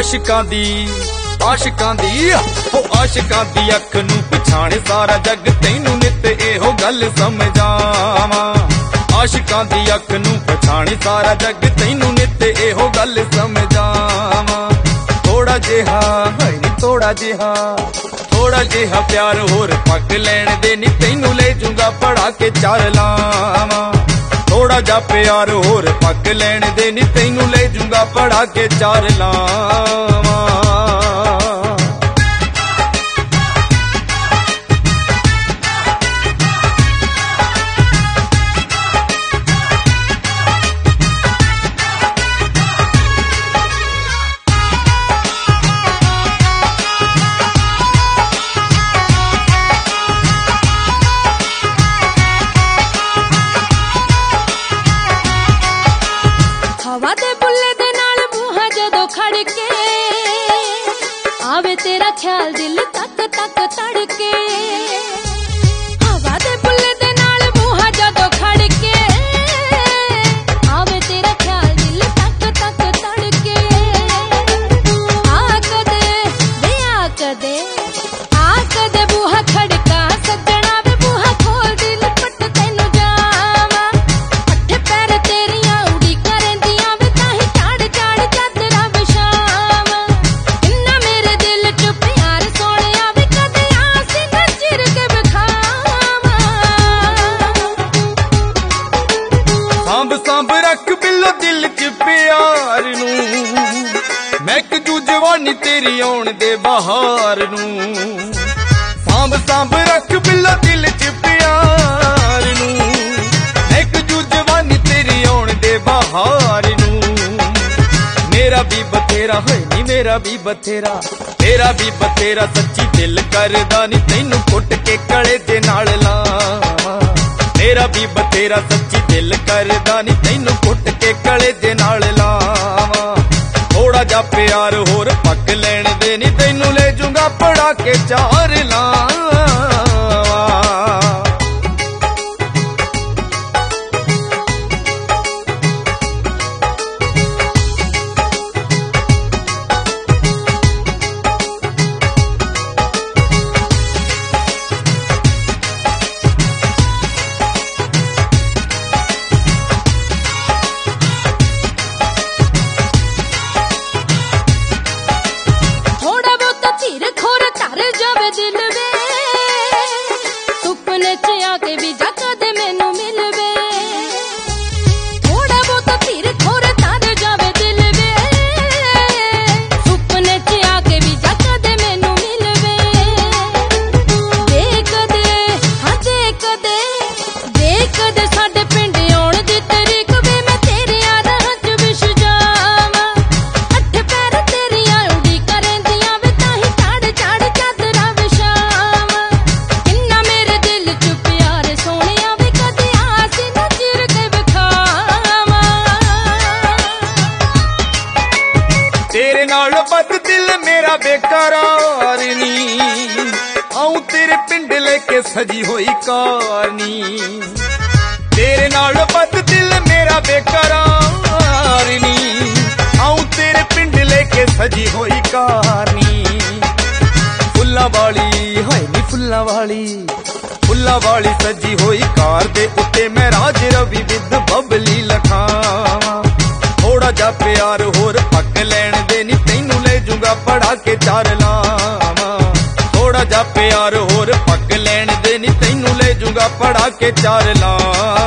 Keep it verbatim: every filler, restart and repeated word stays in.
आशिकां दी आशिकां दी ओ आशिकां दी अख नूं पछाणे सारा जग तैनूं नित एहो गल समझावां। आशिकां दी अख नूं पछाणे सारा जग तैनूं नित एहो गल समझावां। थोड़ा जिहा है नी थोड़ा जिहा थोड़ा जिहा प्यार होर पक लैण दे नी तैनूं ले जूंगा पढ़ा के चार लावां। थोड़ा जा प्यार होर पक लैण दे नी तैनूं ले जूंगा पढ़ा के चार लावां। हवा दे बुल्ले दे नाल बूहा जदों खड़ के आवे तेरा ख्याल दिल तक तक तड़के। हवा दे बुल्ले दे नाल बूहा जदों खड़ के आवे तेरा ख्याल दिल तक तक तड़के। आ कदे वे आ कदे आ कदे बूहा खड़का सजना वे बूहा खोल दिल पट तैनूं जावां। अठे पैर तेरियां उड़ी करदियां वे ताही चाड़ चाड़ चादरां विछावां। इन्ना मेरे दिल च प्यार सोहणिया वे कदे आसी ना चिर के विखावां। सांभ सांभ रख बिल्लो दिल च प्यार नूं महक जू जवानी तेरी आउण दे बहार नूं। सांभ सांभ रख बिल्लो दिल च प्यार नूं महक जू जवानी तेरी आउण दे बहार नूं। मेरा भी बथेरा है नी मेरा भी बथेरा तेरा भी बथेरा सच्ची दिल करदा नी तैनूं कुट के कले दे नाल लावां। मेरा भी बथेरा सच्ची दिल करदा नी तैनूं कुट के कले दे नाल लावां। थोड़ा जा प्यार होर पक लैण दे नी तैनूं ले जूंगा पढ़ा के चार लावां। थोड़ा बहुत धीर खोर कर जावे दिल वे सुपने च आके भी जा कदे मैनू मिलवे। थोड़ा बहुत धीर खोर कर जावे दिल वे सुपने च आके भी जा कदे मैनू मिलवे। देख दे हाँ देख दे देख दे साडे पिंड आउण दी तरीक वे मैं तेरे राह च विछ जावां। अठ पैर तेरियां उड़ी करदियां वे ताही चाड़ चाड़ चादरां विछावां। इन्ना मेरे दिल च प्यार सोहणिया वे कदे आसी ना चिर के विखावां। तेरे नाल बद दिल मेरा बेकरार नी आऊं तेरे पिंड लेके सजी होई कार नी। तेरे नाल बद दिल मेरा बेकरार नी आऊं तेरे पिंड लेके सजी होई कार नी। फुल्लां वाली हाय नी फुल्लां वाली फुल्लां वाली सजी होई कार दे उत्ते मैं राज रवि विद बबली लखावां। थोड़ा जा प्यार होर पक लैण दे नी तैनूं ले जूंगा पढ़ा के चार लावां। थोड़ा जा प्यार होर पक लैण दे नी तैनूं ले जूंगा पढ़ा के चार लावां।